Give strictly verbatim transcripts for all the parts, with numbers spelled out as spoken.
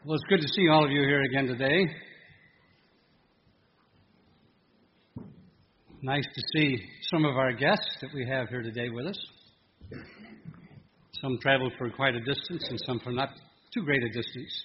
Well, it's good to see all of you here again today. Nice to see some of our guests that we have here today with us. Some traveled for quite a distance and some for not too great a distance.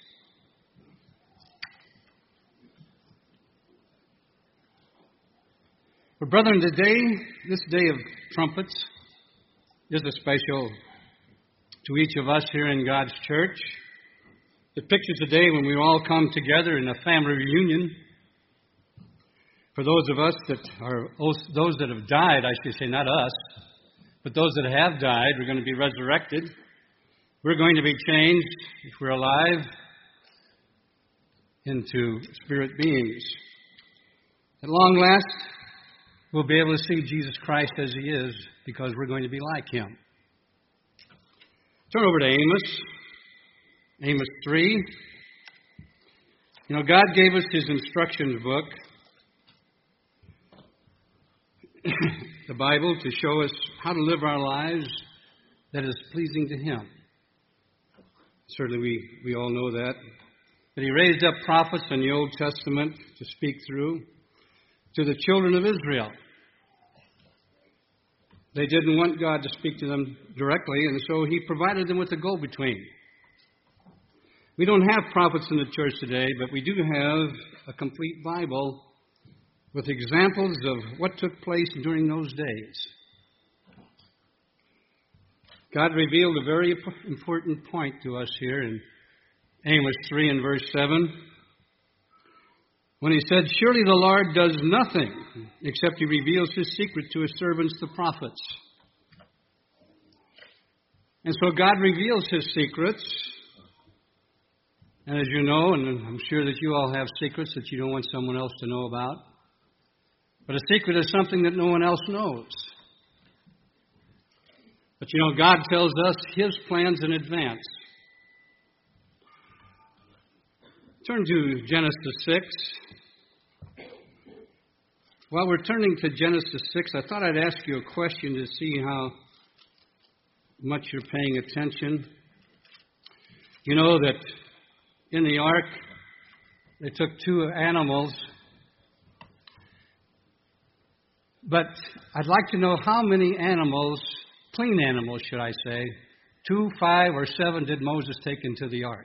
But brethren, today, this day of trumpets is a special to each of us here in God's church. It pictures a day when we all come together in a family reunion. For those of us that are, those that have died, I should say, not us, but those that have died, we're going to be resurrected. We're going to be changed, if we're alive, into spirit beings. At long last, we'll be able to see Jesus Christ as He is, because we're going to be like Him. Turn over to Amos. Amos three. You know, God gave us His instructions book, the Bible, to show us how to live our lives that is pleasing to Him. Certainly we, we all know that. But He raised up prophets in the Old Testament to speak through to the children of Israel. They didn't want God to speak to them directly, and so He provided them with a go-between. We don't have prophets in the church today, but we do have a complete Bible with examples of what took place during those days. God revealed a very important point to us here in Amos three and verse seven, when He said, "Surely the Lord does nothing except He reveals His secret to His servants, the prophets." And so God reveals His secrets. And as you know, and I'm sure that you all have secrets that you don't want someone else to know about, but a secret is something that no one else knows. But you know, God tells us His plans in advance. Turn to Genesis six. While we're turning to Genesis six, I thought I'd ask you a question to see how much you're paying attention. You know that in the ark, they took two animals. But I'd like to know how many animals, clean animals should I say, two, five, or seven did Moses take into the ark?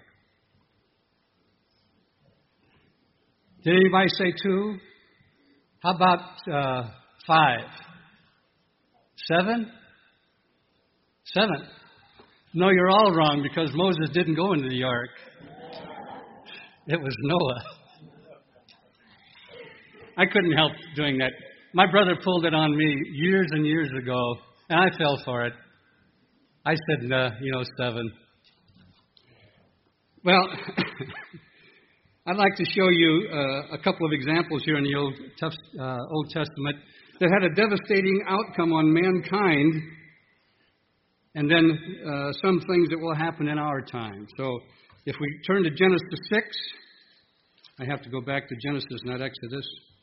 Did anybody say two? How about uh, five? Seven? Seven. No, you're all wrong, because Moses didn't go into the ark. It was Noah. I couldn't help doing that. My brother pulled it on me years and years ago, and I fell for it. I said, nah, you know, seven. Well, I'd like to show you uh, a couple of examples here in the Old, uh, Old Testament that had a devastating outcome on mankind, and then uh, some things that will happen in our time. So if we turn to Genesis six, I have to go back to Genesis, not Exodus.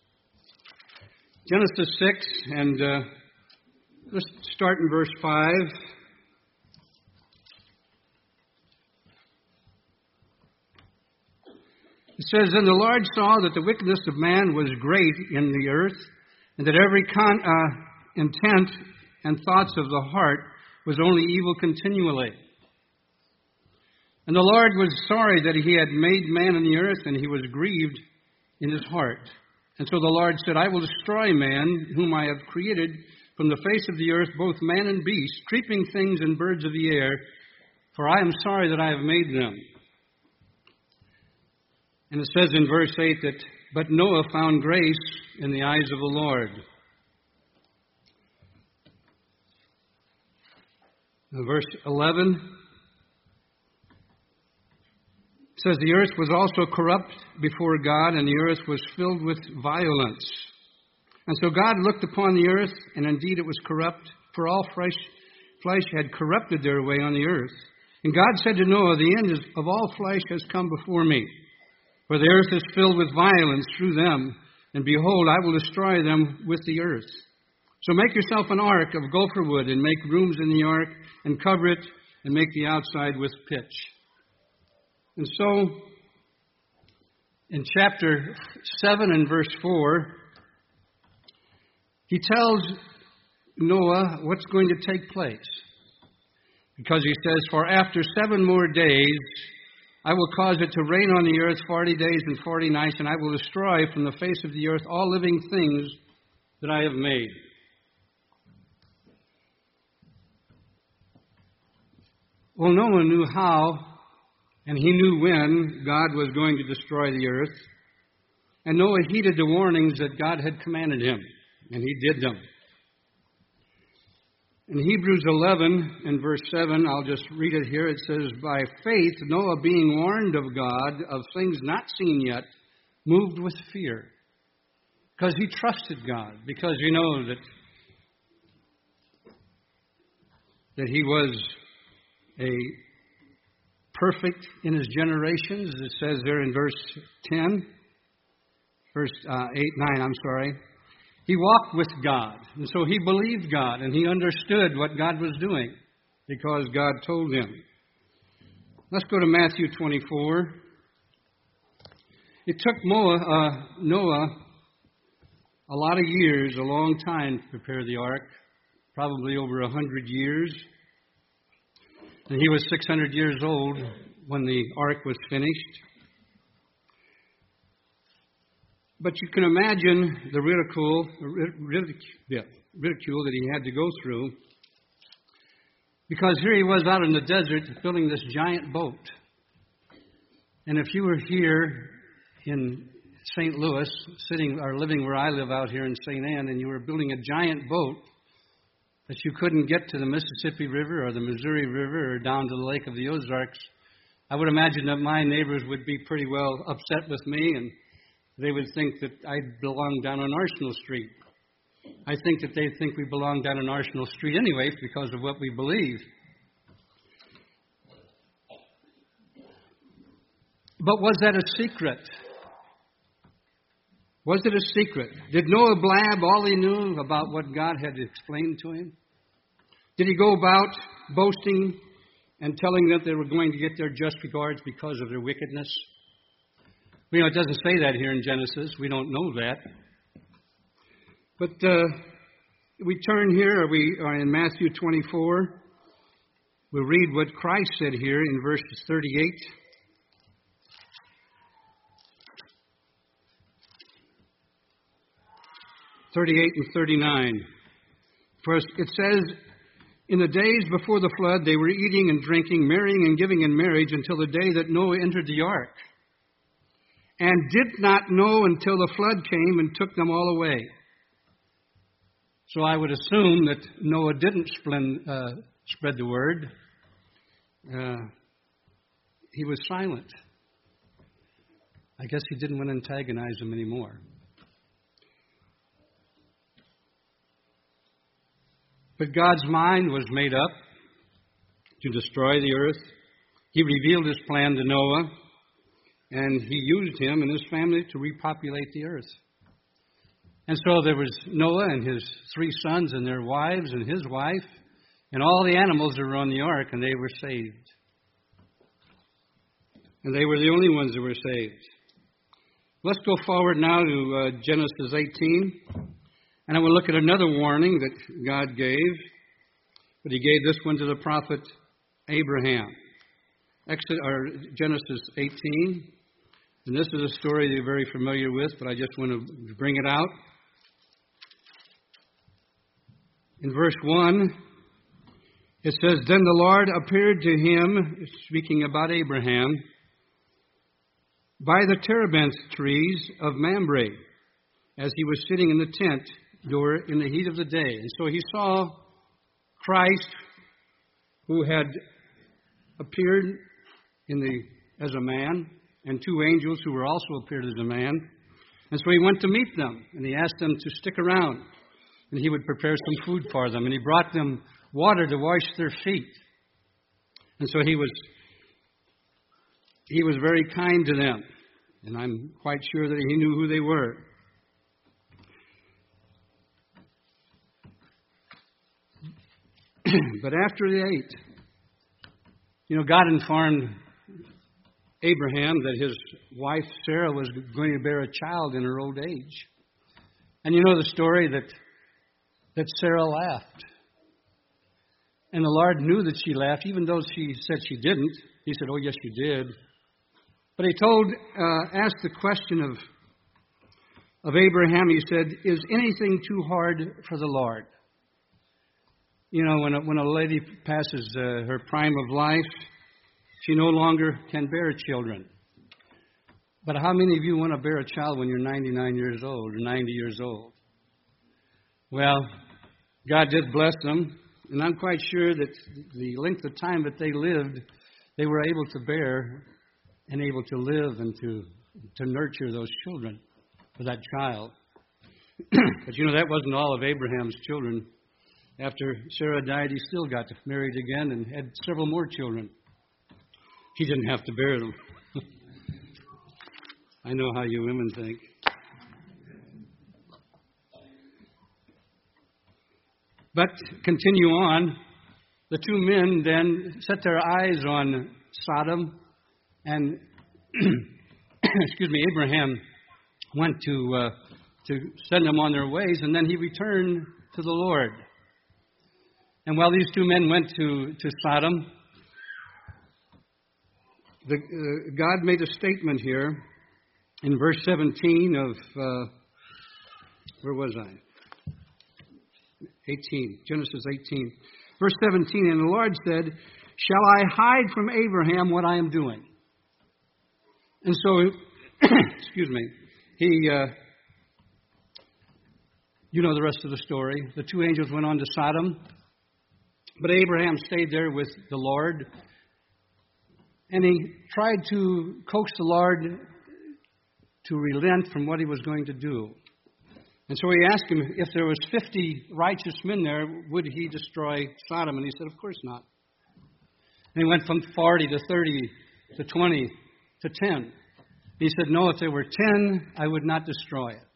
Genesis six, and uh, let's start in verse five. It says, "Then the Lord saw that the wickedness of man was great in the earth, and that every con- uh, intent and thoughts of the heart was only evil continually. And the Lord was sorry that He had made man in the earth, and He was grieved in His heart. And so the Lord said, I will destroy man, whom I have created from the face of the earth, both man and beast, creeping things and birds of the air, for I am sorry that I have made them." And it says in verse eight that, "But Noah found grace in the eyes of the Lord." Now, verse eleven says, "The earth was also corrupt before God, and the earth was filled with violence. And so God looked upon the earth, and indeed it was corrupt, for all flesh, flesh had corrupted their way on the earth. And God said to Noah, The end of all flesh has come before me, for the earth is filled with violence through them, and behold, I will destroy them with the earth. So make yourself an ark of gopher wood, and make rooms in the ark, and cover it, and make the outside with pitch." And so in chapter seven and verse four, he tells Noah what's going to take place. Because he says, "For after seven more days, I will cause it to rain on the earth forty days and forty nights, and I will destroy from the face of the earth all living things that I have made." Well, Noah knew how, and he knew when God was going to destroy the earth. And Noah heeded the warnings that God had commanded him, and he did them. In Hebrews eleven and verse seven, I'll just read it here. It says, "By faith, Noah, being warned of God of things not seen yet, moved with fear." Because he trusted God. Because you know that, that he was a perfect in his generations. It says there in verse ten, verse uh, eight, nine, I'm sorry. He walked with God, and so he believed God, and he understood what God was doing because God told him. Let's go to Matthew twenty-four. It took Noah, uh, Noah a lot of years, a long time to prepare the ark, probably over a hundred years. And he was six hundred years old when the ark was finished. But you can imagine the ridicule, ridicule, yeah, ridicule that he had to go through. Because here he was out in the desert building this giant boat. And if you were here in Saint Louis, sitting or living where I live out here in Saint Anne, and you were building a giant boat that you couldn't get to the Mississippi River or the Missouri River or down to the Lake of the Ozarks, I would imagine that my neighbors would be pretty well upset with me, and they would think that I belong down on Arsenal Street. I think that they think we belong down on Arsenal Street anyway because of what we believe. But was that a secret? Was it a secret? Did Noah blab all he knew about what God had explained to him? Did he go about boasting and telling that they were going to get their just regards because of their wickedness? You know, it doesn't say that here in Genesis. We don't know that. But uh, we turn here, or we are in Matthew twenty-four. We'll read what Christ said here in verses thirty-eight. thirty-eight and thirty-nine. First, it says, "In the days before the flood, they were eating and drinking, marrying and giving in marriage until the day that Noah entered the ark, and did not know until the flood came and took them all away." So I would assume that Noah didn't splend, uh, spread the word. Uh, he was silent. I guess he didn't want to antagonize them anymore. But God's mind was made up to destroy the earth. He revealed his plan to Noah, and he used him and his family to repopulate the earth. And so there was Noah and his three sons and their wives and his wife and all the animals that were on the ark, and they were saved. And they were the only ones that were saved. Let's go forward now to uh, Genesis eighteen. And I will look at another warning that God gave, but he gave this one to the prophet Abraham. Exodus, or Genesis eighteen. And this is a story that you're very familiar with, but I just want to bring it out. In verse one, it says, "Then the Lord appeared to him," speaking about Abraham, "by the terebinth trees of Mamre, as he was sitting in the tent door in the heat of the day." And so he saw Christ, who had appeared in the as a man, and two angels who were also appeared as a man. And so he went to meet them, and he asked them to stick around, and he would prepare some food for them, and he brought them water to wash their feet. And so he was he was very kind to them, and I'm quite sure that he knew who they were. But after they ate, you know, God informed Abraham that his wife Sarah was going to bear a child in her old age. And you know the story that that Sarah laughed. And the Lord knew that she laughed, even though she said she didn't. He said, "Oh, yes, you did." But he told, uh, asked the question of, of Abraham, he said, "Is anything too hard for the Lord?" You know, when a, when a lady passes uh, her prime of life, she no longer can bear children. But how many of you want to bear a child when you're ninety-nine years old or ninety years old? Well, God did bless them, and I'm quite sure that the length of time that they lived, they were able to bear and able to live and to, to nurture those children for that child. But you know, that wasn't all of Abraham's children. After Sarah died, he still got married again and had several more children. He didn't have to bear them. I know how you women think. But continue on. The two men then set their eyes on Sodom, and excuse me, Abraham went to uh, to send them on their ways, and then he returned to the Lord. And while these two men went to, to Sodom, the, uh, God made a statement here in verse seventeen of, uh, where was I? eighteen, Genesis eighteen. Verse seventeen, and the Lord said, "Shall I hide from Abraham what I am doing?" And so, excuse me, he, uh, you know the rest of the story. The two angels went on to Sodom, but Abraham stayed there with the Lord, and he tried to coax the Lord to relent from what he was going to do. And so he asked him if there was fifty righteous men there, would he destroy Sodom? And he said, "Of course not." And he went from forty to thirty to twenty to ten. He said, "No, if there were ten, I would not destroy it."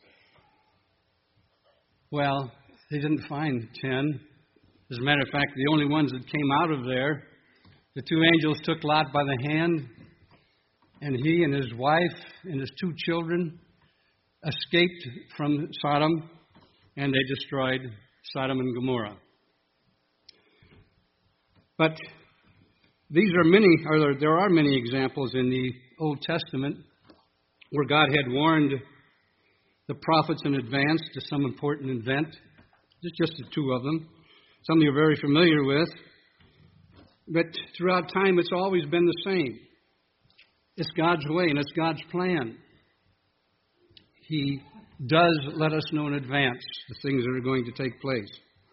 Well, they didn't find ten. As a matter of fact, the only ones that came out of there, the two angels took Lot by the hand, and he and his wife and his two children escaped from Sodom, and they destroyed Sodom and Gomorrah. But these are many, or there are many examples in the Old Testament where God had warned the prophets in advance to some important event. There's just the two of them. Some you're very familiar with. But throughout time, it's always been the same. It's God's way and it's God's plan. He does let us know in advance the things that are going to take place.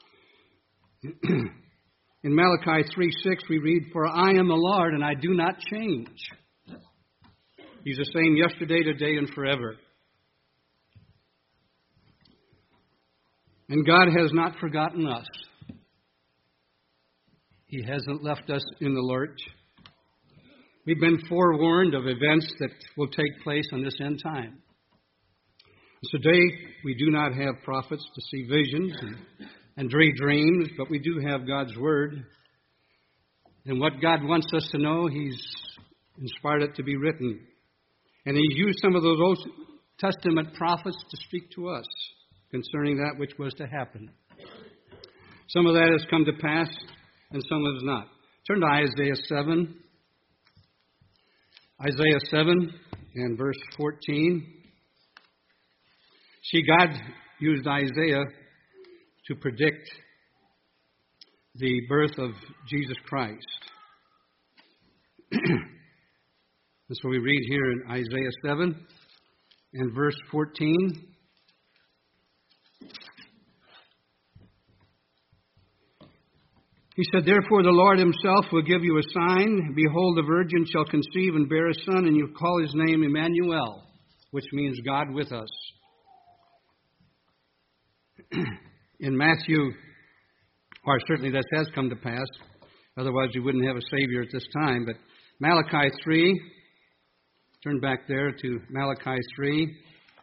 In Malachi three six we read, "For I am the Lord, and I do not change. He's the same yesterday, today, and forever." And God has not forgotten us. He hasn't left us in the lurch. We've been forewarned of events that will take place on this end time. Today, we do not have prophets to see visions and, and dream dreams, but we do have God's Word. And what God wants us to know, He's inspired it to be written. And He used some of those Old Testament prophets to speak to us concerning that which was to happen. Some of that has come to pass, and some has not. Turn to Isaiah seven. Isaiah seven and verse fourteen. See, God used Isaiah to predict the birth of Jesus Christ. And so we read here in Isaiah seven and verse fourteen. He said, "Therefore the Lord Himself will give you a sign. Behold, the virgin shall conceive and bear a son, and you'll call his name Emmanuel," which means God with us. In Matthew, or certainly this has come to pass, otherwise we wouldn't have a Savior at this time, but Malachi three, turn back there to Malachi three,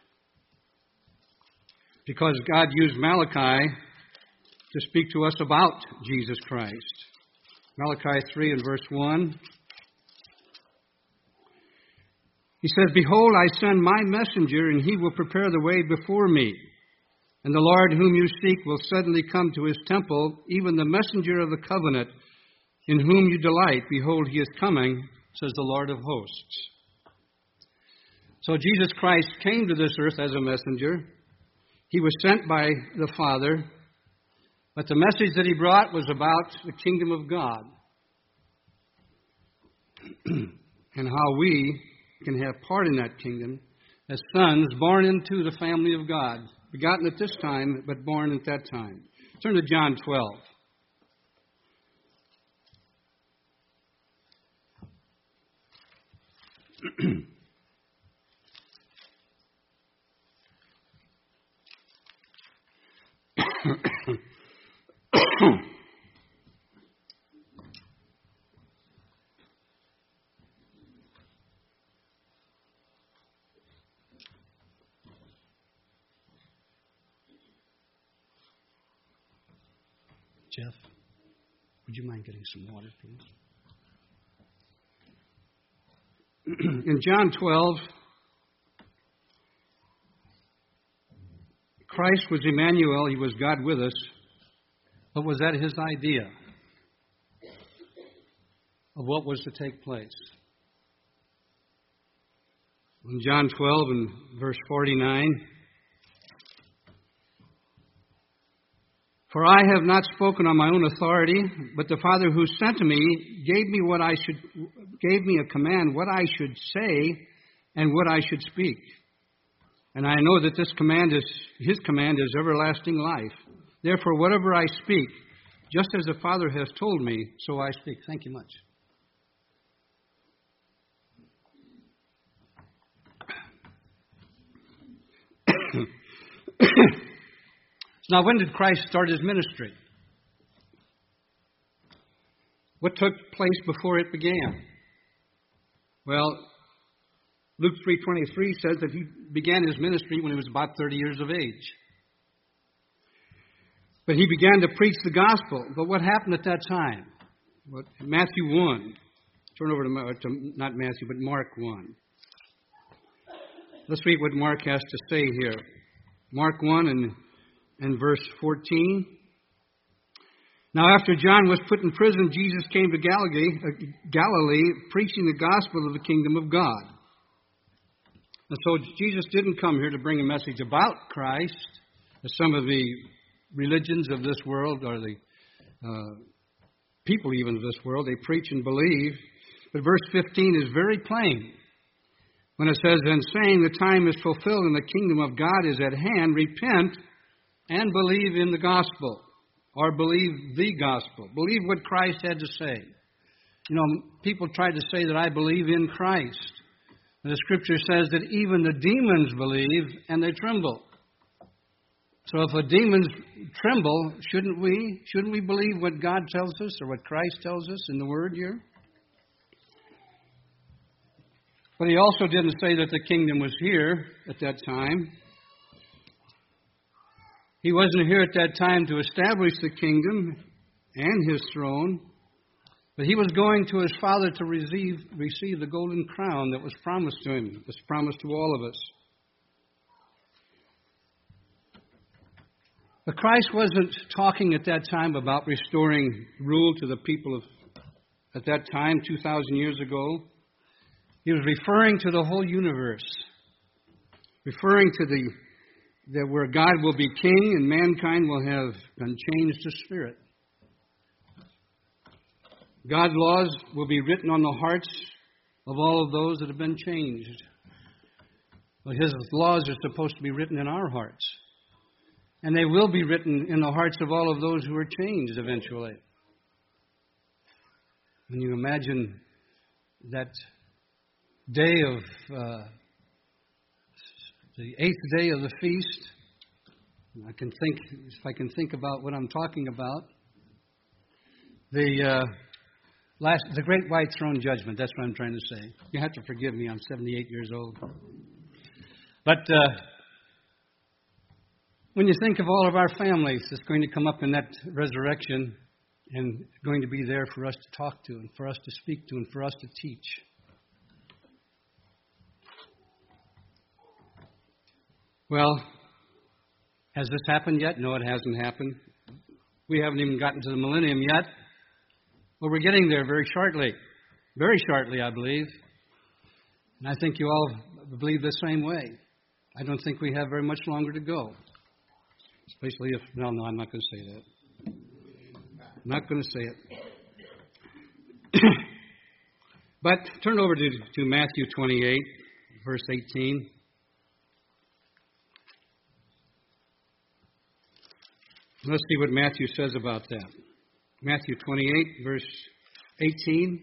because God used Malachi to speak to us about Jesus Christ. Malachi three and verse one. He says, "Behold, I send my messenger, and he will prepare the way before me. And the Lord whom you seek will suddenly come to his temple, even the messenger of the covenant, in whom you delight. Behold, he is coming, says the Lord of hosts." So Jesus Christ came to this earth as a messenger. He was sent by the Father, but the message that he brought was about the kingdom of God and how we can have part in that kingdom as sons born into the family of God, begotten at this time, but born at that time. Turn to John twelve. Jeff, would you mind getting some water, please? In John twelve, Christ was Emmanuel. He was God with us. But was that his idea of what was to take place? In John twelve and verse forty-nine, "For I have not spoken on my own authority, but the Father who sent me gave me what I should gave me a command, what I should say and what I should speak. And I know that this command is his command is everlasting life. Therefore, whatever I speak, just as the Father has told me, so I speak." Thank you much. Now, when did Christ start his ministry? What took place before it began? Well, Luke three twenty-three says that he began his ministry when he was about thirty years of age. But he began to preach the gospel. But what happened at that time? What, Matthew one. Turn over to, to not Matthew, but Mark one. Let's read what Mark has to say here. Mark one and, and verse fourteen. "Now after John was put in prison, Jesus came to Galilee, uh, Galilee, preaching the gospel of the kingdom of God." And so Jesus didn't come here to bring a message about Christ, as some of the religions of this world, or the uh, people even of this world, they preach and believe. But verse fifteen is very plain when it says, "And saying the time is fulfilled and the kingdom of God is at hand, repent and believe in the gospel." Or believe the gospel. Believe what Christ had to say. You know, people try to say that I believe in Christ. And the scripture says that even the demons believe and they tremble. So if the demons tremble, shouldn't we? Shouldn't we believe what God tells us or what Christ tells us in the Word here? But he also didn't say that the kingdom was here at that time. He wasn't here at that time to establish the kingdom and his throne, but he was going to his Father to receive, receive the golden crown that was promised to him, that was promised to all of us. But Christ wasn't talking at that time about restoring rule to the people of at that time, two thousand years ago. He was referring to the whole universe, referring to the that where God will be king and mankind will have been changed to spirit. God's laws will be written on the hearts of all of those that have been changed. Well, his laws are supposed to be written in our hearts. And they will be written in the hearts of all of those who are changed eventually. When you imagine that day of uh, the eighth day of the feast, I can think, if I can think about what I'm talking about, the uh, last, the Great White Throne Judgment. That's what I'm trying to say. You have to forgive me. I'm seventy-eight years old. But uh, when you think of all of our families that's going to come up in that resurrection and going to be there for us to talk to and for us to speak to and for us to teach. Well, has this happened yet? No, it hasn't happened. We haven't even gotten to the millennium yet. Well, we're getting there very shortly. Very shortly, I believe. And I think you all believe the same way. I don't think we have very much longer to go. Especially if... No, no, I'm not going to say that. I'm not going to say it. But turn over to, to Matthew twenty-eight, verse eighteen. Let's see what Matthew says about that. Matthew twenty-eight, verse eighteen.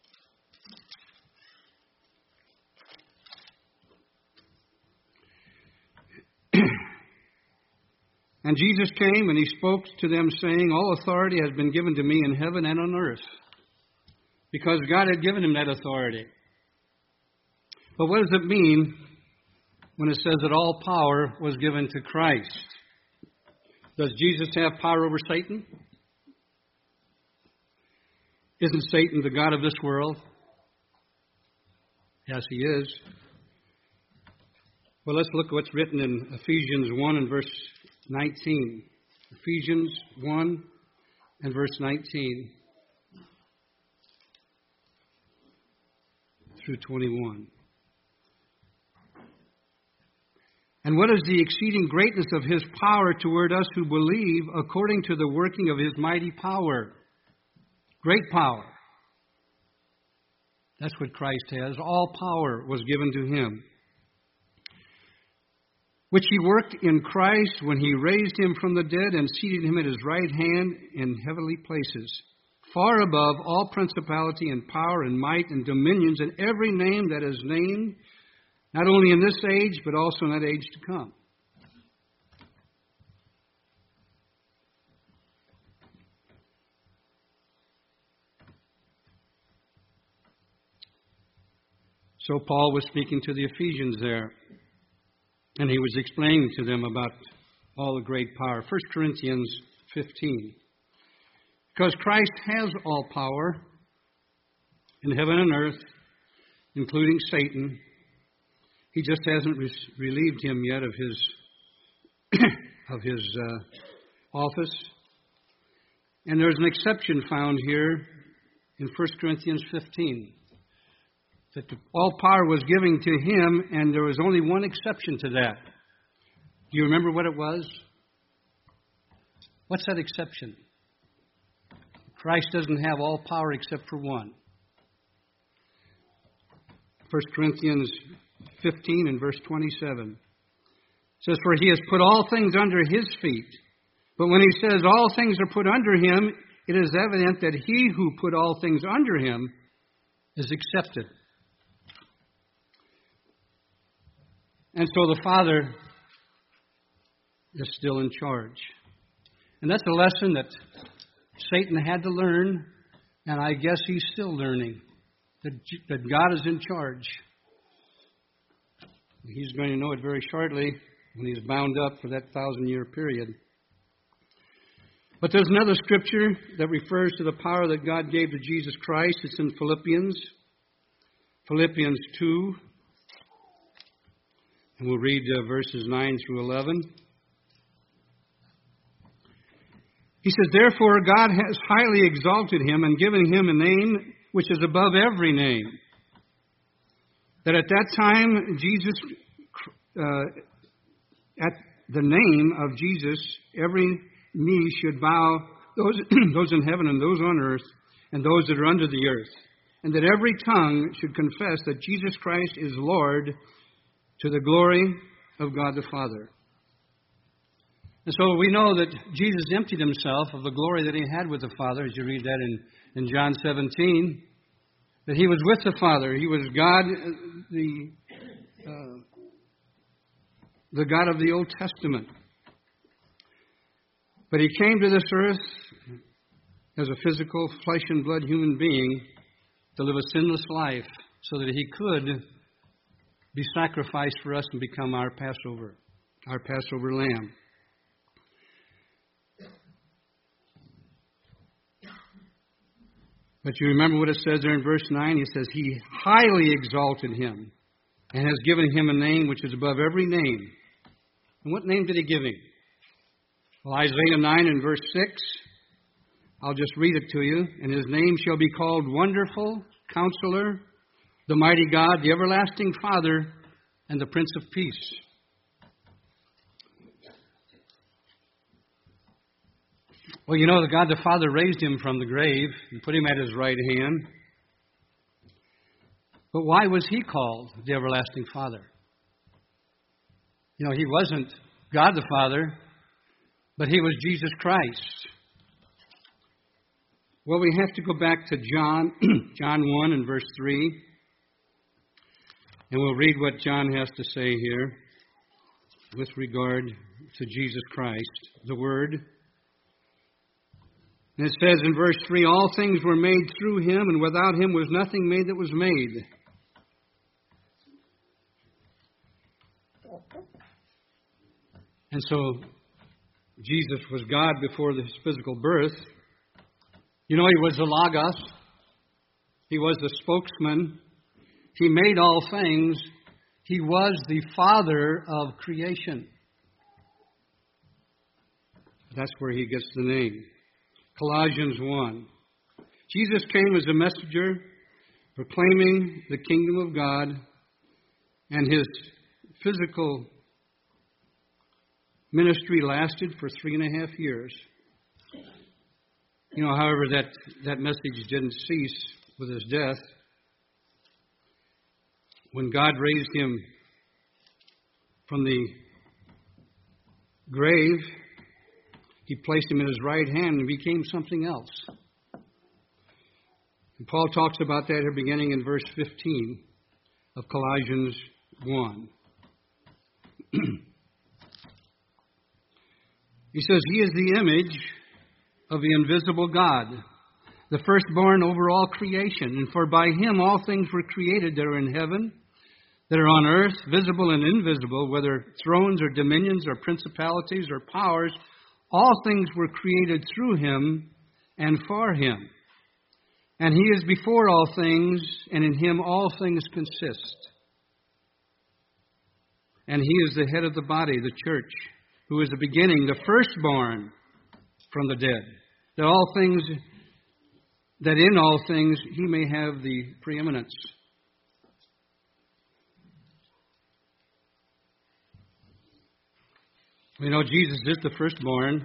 And Jesus came and he spoke to them, saying, all authority has been given to me in heaven and on earth. Because God had given him that authority. But what does it mean when it says that all power was given to Christ? Does Jesus have power over Satan? Isn't Satan the god of this world? Yes, he is. Well, let's look at what's written in Ephesians one and verse nineteen. Ephesians one and verse nineteen through twenty-one. And what is the exceeding greatness of his power toward us who believe, according to the working of his mighty power? Great power. That's what Christ has. All power was given to him, which he worked in Christ when he raised him from the dead and seated him at his right hand in heavenly places, far above all principality and power and might and dominions and every name that is named, not only in this age, but also in that age to come. So Paul was speaking to the Ephesians there, and he was explaining to them about all the great power. First Corinthians fifteen. Because Christ has all power in heaven and earth, including Satan. He just hasn't re- relieved him yet of his of his uh, office. And there's an exception found here in First Corinthians fifteen. That all power was given to him, and there was only one exception to that. Do you remember what it was? What's that exception? Christ doesn't have all power except for one. First Corinthians fifteen and verse twenty-seven says, for he has put all things under his feet. But when he says all things are put under him, it is evident that he who put all things under him is accepted. And so the Father is still in charge. And that's a lesson that Satan had to learn, and I guess he's still learning, that, that God is in charge. He's going to know it very shortly when he's bound up for that thousand-year period. But there's another scripture that refers to the power that God gave to Jesus Christ. It's in Philippians. Philippians two. And we'll read uh, verses nine through eleven. He says, therefore God has highly exalted him and given him a name which is above every name. That at that time, Jesus, uh, at the name of Jesus, every knee should bow, those, those in heaven and those on earth, and those that are under the earth. And that every tongue should confess that Jesus Christ is Lord, to the glory of God the Father. And so we know that Jesus emptied himself of the glory that he had with the Father, as you read that in, in John seventeen, that he was with the Father. He was God, the, uh, the God of the Old Testament. But he came to this earth as a physical, flesh and blood human being to live a sinless life so that he could be sacrificed for us and become our Passover, our Passover lamb. But you remember what it says there in verse nine? It says, he highly exalted him and has given him a name which is above every name. And what name did he give him? Well, Isaiah nine and verse six, I'll just read it to you. And his name shall be called Wonderful, Counselor, the Mighty God, the Everlasting Father, and the Prince of Peace. Well, you know that God the Father raised him from the grave and put him at his right hand. But why was he called the Everlasting Father? You know, he wasn't God the Father, but he was Jesus Christ. Well, we have to go back to John, John one and verse three. And we'll read what John has to say here with regard to Jesus Christ, the Word. And it says in verse three, all things were made through him, and without him was nothing made that was made. And so, Jesus was God before his physical birth. You know, he was the Logos. He was the spokesman. He made all things. He was the Father of creation. That's where he gets the name. Colossians one. Jesus came as a messenger proclaiming the kingdom of God, and his physical ministry lasted for three and a half years. You know, however, that, that message didn't cease with his death. When God raised him from the grave, he placed him in his right hand and became something else. And Paul talks about that here beginning in verse fifteen of Colossians one. He says, he is the image of the invisible God, the firstborn over all creation. And for by him all things were created that are in heaven, that are on earth, visible and invisible, whether thrones or dominions or principalities or powers. All things were created through him and for him. And he is before all things, and in him all things consist. And he is the head of the body, the church, who is the beginning, the firstborn from the dead, that all things, that in all things he may have the preeminence. We know Jesus is the firstborn.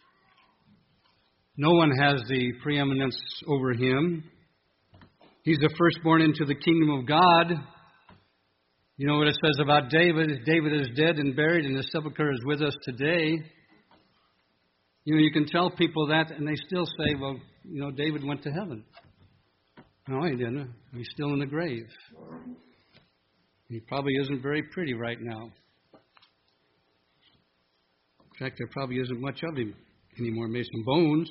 No one has the preeminence over him. He's the firstborn into the kingdom of God. You know what it says about David? David is dead and buried, and his sepulchre is with us today. You know, you can tell people that, and they still say, well, you know, David went to heaven. No, he didn't. He's still in the grave. He probably isn't very pretty right now. In fact, there probably isn't much of him anymore, maybe some bones.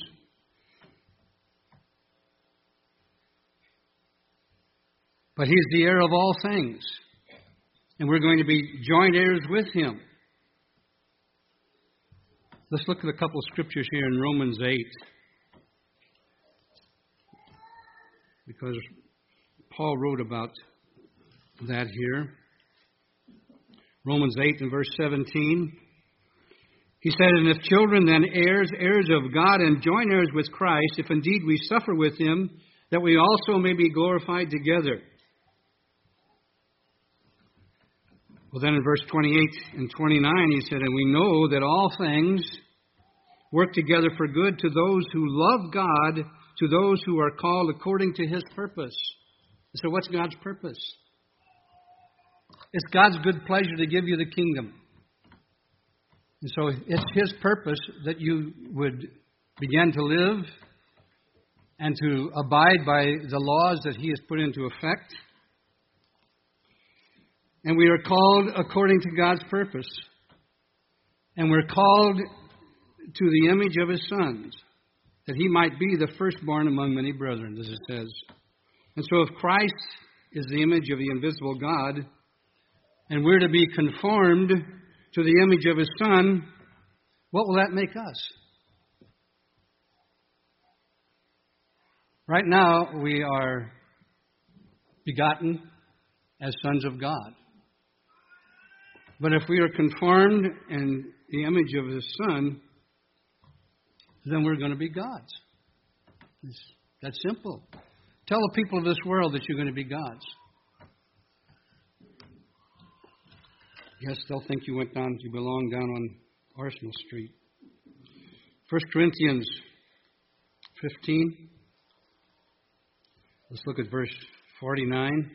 But he's the heir of all things. And we're going to be joint heirs with him. Let's look at a couple of scriptures here in Romans eight. Because Paul wrote about that here. Romans eight and verse seventeen. He said, and if children, then heirs, heirs of God, and joint heirs with Christ, if indeed we suffer with him, that we also may be glorified together. Well, then in verse twenty-eight and twenty-nine, he said, and we know that all things work together for good to those who love God, to those who are called according to his purpose. So what's God's purpose? It's God's good pleasure to give you the kingdom. And so it's his purpose that you would begin to live and to abide by the laws that he has put into effect. And we are called according to God's purpose. And we're called to the image of his sons, that he might be the firstborn among many brethren, as it says. And so if Christ is the image of the invisible God, and we're to be conformed to the image of his Son, what will that make us? Right now, we are begotten as sons of God. But if we are conformed in the image of His Son, then we're going to be gods. It's that simple. Tell the people of this world that you're going to be gods. Yes, they'll think you went down, you belong down on Arsenal Street. First Corinthians fifteen. Let's look at verse forty-nine.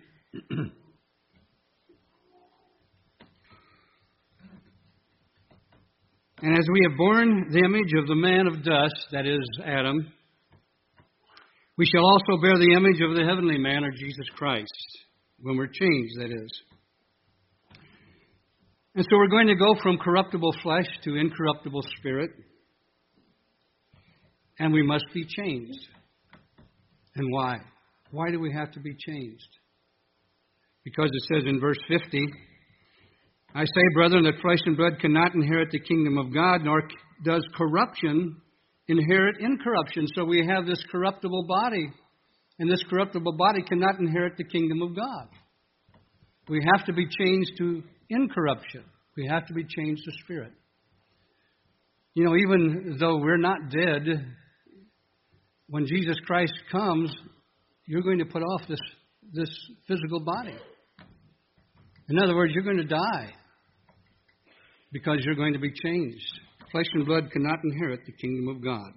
And as we have borne the image of the man of dust, that is Adam, we shall also bear the image of the heavenly man, or Jesus Christ, when we're changed, that is. And so we're going to go from corruptible flesh to incorruptible spirit, and we must be changed. And why? Why do we have to be changed? Because it says in verse fifty, I say, brethren, that flesh and blood cannot inherit the kingdom of God, nor does corruption inherit incorruption. So we have this corruptible body, and this corruptible body cannot inherit the kingdom of God. We have to be changed to incorruption. We have to be changed to spirit. You know, even though we're not dead, when Jesus Christ comes, you're going to put off this, this physical body. In other words, you're going to die because you're going to be changed. Flesh and blood cannot inherit the kingdom of God.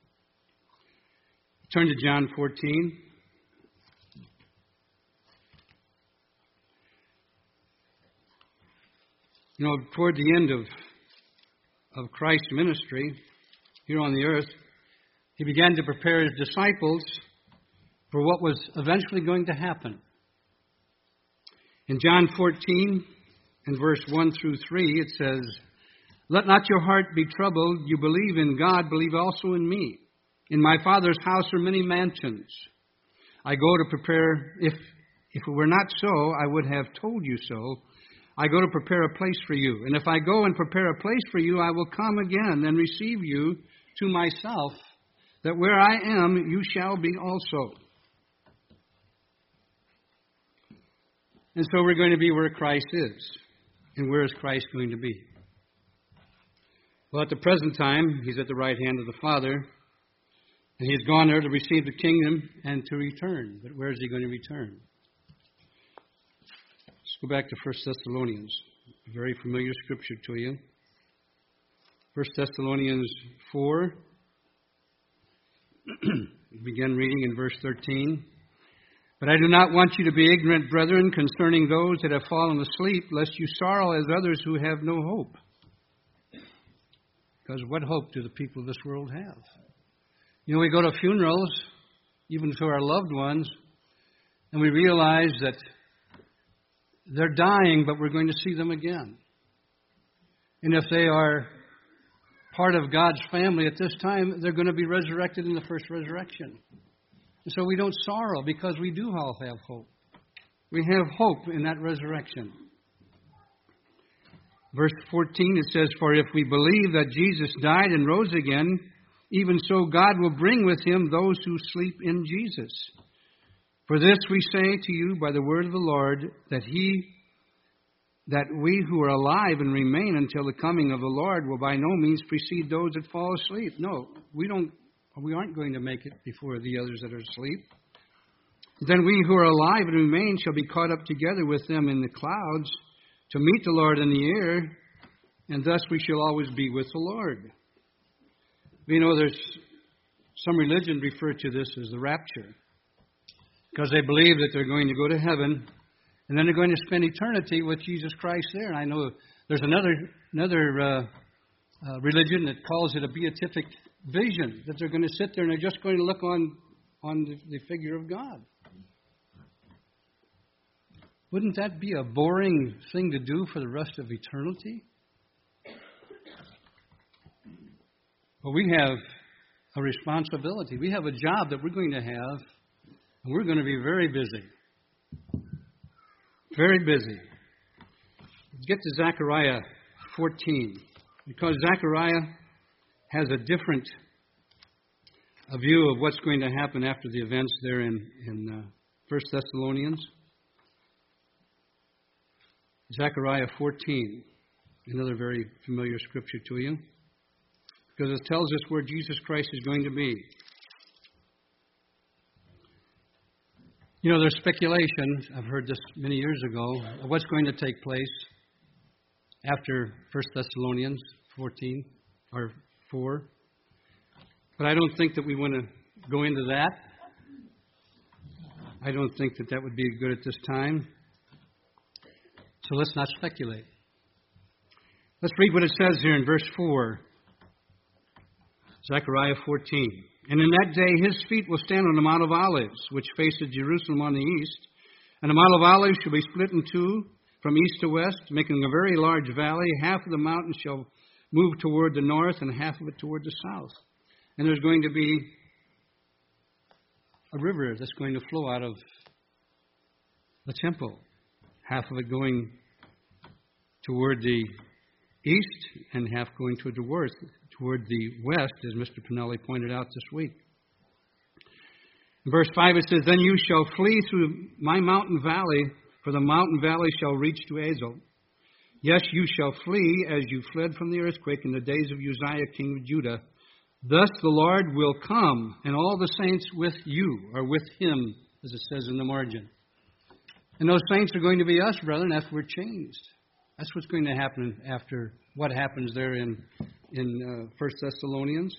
Turn to John fourteen. You know, toward the end of, of Christ's ministry here on the earth, He began to prepare His disciples for what was eventually going to happen. In John fourteen, in verse one through three, it says, let not your heart be troubled. You believe in God, believe also in me. In my Father's house are many mansions. I go to prepare, if, if it were not so, I would have told you so. I go to prepare a place for you. And if I go and prepare a place for you, I will come again and receive you to myself, that where I am, you shall be also. And so we're going to be where Christ is. And where is Christ going to be? Well, at the present time, He's at the right hand of the Father. And He's gone there to receive the kingdom and to return. But where is He going to return? Let's go back to First Thessalonians. A very familiar scripture to you. First Thessalonians four. Begin reading in verse thirteen. But I do not want you to be ignorant, brethren, concerning those that have fallen asleep, lest you sorrow as others who have no hope. Because what hope do the people of this world have? You know, we go to funerals, even to our loved ones, and we realize that they're dying, but we're going to see them again. And if they are part of God's family at this time, they're going to be resurrected in the first resurrection. And so we don't sorrow because we do all have hope. We have hope in that resurrection. Verse fourteen, it says, for if we believe that Jesus died and rose again, even so God will bring with Him those who sleep in Jesus. For this we say to you by the word of the Lord, that He, that we who are alive and remain until the coming of the Lord will by no means precede those that fall asleep. No, we don't. We aren't going to make it before the others that are asleep. Then we who are alive and remain shall be caught up together with them in the clouds to meet the Lord in the air, and thus we shall always be with the Lord. You know, there's some religion refer to this as the rapture, because they believe that they're going to go to heaven, and then they're going to spend eternity with Jesus Christ there. And I know there's another another uh, uh, religion that calls it a beatific vision, that they're going to sit there and they're just going to look on, on the, the figure of God. Wouldn't that be a boring thing to do for the rest of eternity? But we have a responsibility. We have a job that we're going to have, and we're going to be very busy. Very busy. Let's get to Zechariah fourteen, because Zechariah has a different a view of what's going to happen after the events there in, in uh, First Thessalonians. Zechariah fourteen. another very familiar scripture to you, because it tells us where Jesus Christ is going to be. You know, there's speculation, I've heard this many years ago, of what's going to take place after First Thessalonians fourteen, or four. But I don't think that we want to go into that. I don't think that that would be good at this time. So let's not speculate. Let's read what it says here in verse four. Zechariah fourteen. And in that day his feet will stand on the Mount of Olives, which faces Jerusalem on the east. And the Mount of Olives shall be split in two, from east to west, making a very large valley. Half of the mountain shall move toward the north, and half of it toward the south. And there's going to be a river that's going to flow out of the temple. Half of it going toward the east, and half going toward the west, toward the west, as Mister Pinelli pointed out this week. In verse five it says, Then you shall flee through my mountain valley, for the mountain valley shall reach to Azel. Yes, you shall flee as you fled from the earthquake in the days of Uzziah, king of Judah. Thus the Lord will come, and all the saints with you, or with him, as it says in the margin. And those saints are going to be us, brethren, after we're changed. That's what's going to happen after what happens there in, in uh, First Thessalonians.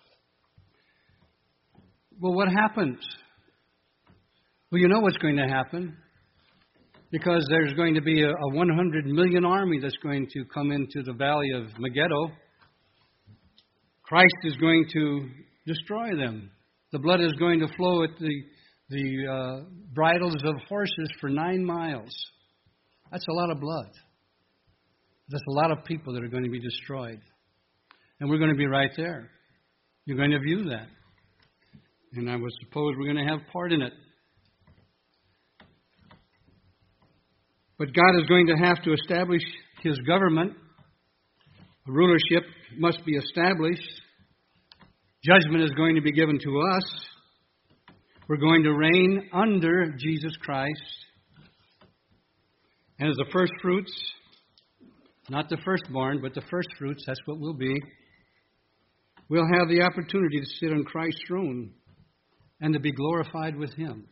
Well, what happens? Well, you know what's going to happen. Because there's going to be a, a one hundred million army that's going to come into the valley of Megiddo. Christ is going to destroy them. The blood is going to flow at the, the uh, bridles of horses for nine miles. That's a lot of blood. That's a lot of people that are going to be destroyed. And we're going to be right there. You're going to view that. And I would suppose we're going to have part in it. But God is going to have to establish his government. A rulership must be established. Judgment is going to be given to us. We're going to reign under Jesus Christ. And as the first fruits, not the firstborn, but the first fruits, that's what we'll be. We'll have the opportunity to sit on Christ's throne and to be glorified with him.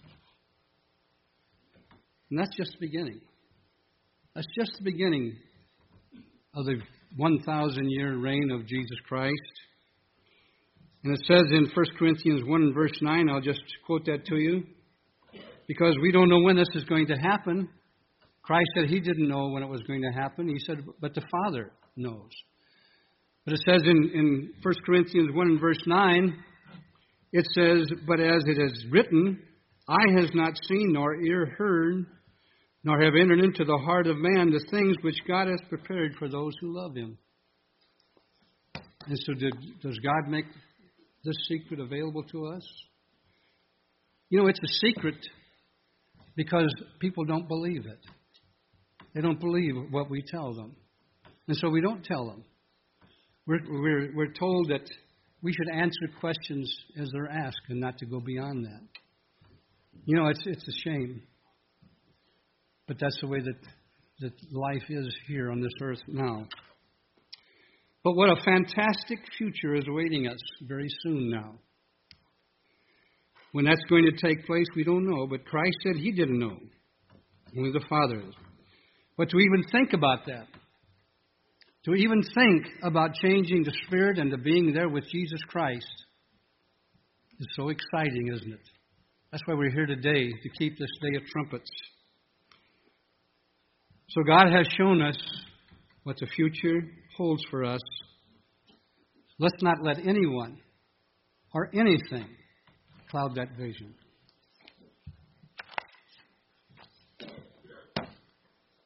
And that's just the beginning. That's just the beginning of the one thousand year reign of Jesus Christ. And it says in First Corinthians one and verse nine, I'll just quote that to you, because we don't know when this is going to happen. Christ said he didn't know when it was going to happen. He said, but the Father knows. But it says in, in First Corinthians one and verse nine, it says, but as it is written, eye has not seen nor ear heard, nor have entered into the heart of man the things which God has prepared for those who love him. And so did, does God make this secret available to us? You know, it's a secret because people don't believe it. They don't believe what we tell them. And so we don't tell them. We're, we're, we're told that we should answer questions as they're asked and not to go beyond that. You know, it's it's a shame. But that's the way that, that life is here on this earth now. But what a fantastic future is awaiting us very soon now. When that's going to take place, we don't know. But Christ said he didn't know. Only the Father is. But to even think about that, to even think about changing the spirit and to being there with Jesus Christ is so exciting, isn't it? That's why we're here today, to keep this day of trumpets. So God has shown us what the future holds for us. Let's not let anyone or anything cloud that vision.